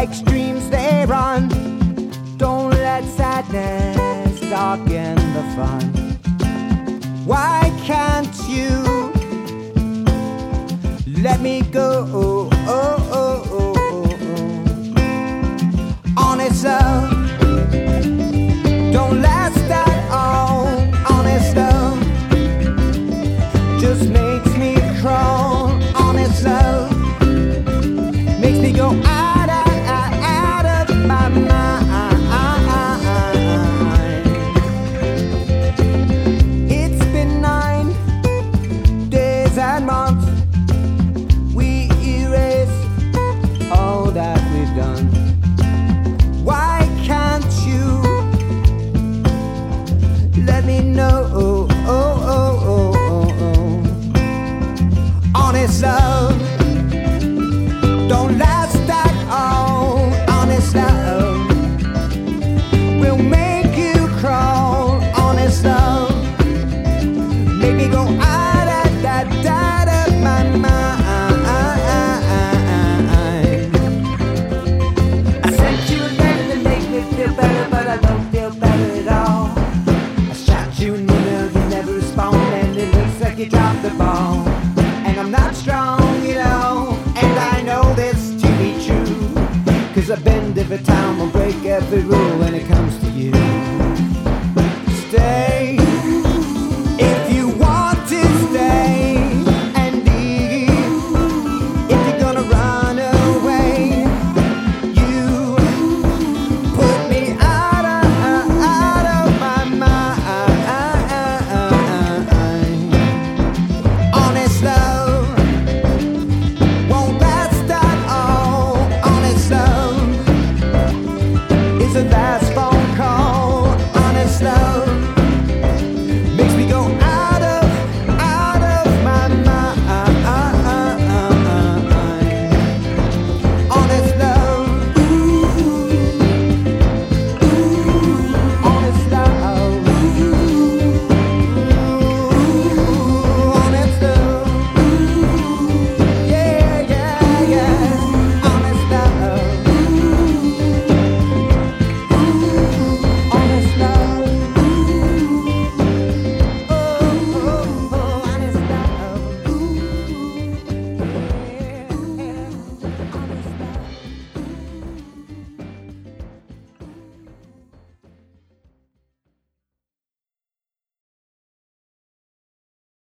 like streams they run. Don't let sadness darken the fun. Why can't you let me go? Honest love don't last at all. Honest love just makes me crawl. Honest love makes me go out of my mind. It's been 9 days and months. We erase all that we've done. Why can't you let me know? Honest love don't last at all. Honest love will make you crawl. Honest love make me go out of my mind. I sent you a letter to make me feel better, but I don't feel better at all. I shot you an email, you never respond, and it looks like you dropped the ball. And I'm not strong, you know, and I know this to be true, 'cause I bend every time, I break every rule when it comes to you. Stay